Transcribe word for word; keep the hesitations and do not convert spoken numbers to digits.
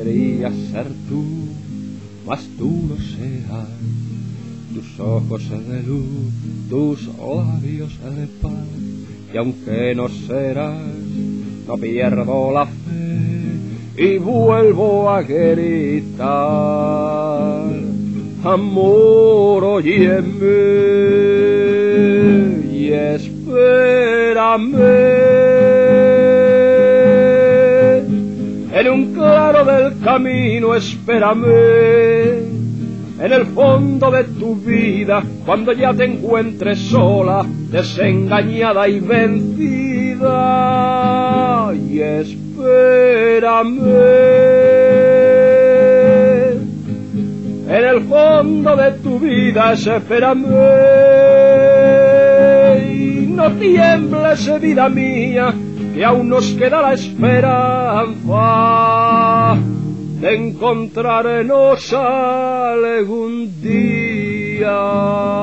podrías ser tú, mas tú no serás. Tus ojos de luz, tus labios de paz, y aunque no serás, no pierdo la fe y vuelvo a gritar: amor, óyeme y espérame. En un claro del camino espérame, en el fondo de tu vida, cuando ya te encuentres sola, desengañada y vencida, y espérame. En el fondo de tu vida espérame, y no tiembles, vida mía, que aún nos queda la esperanza de encontrarnos algún día.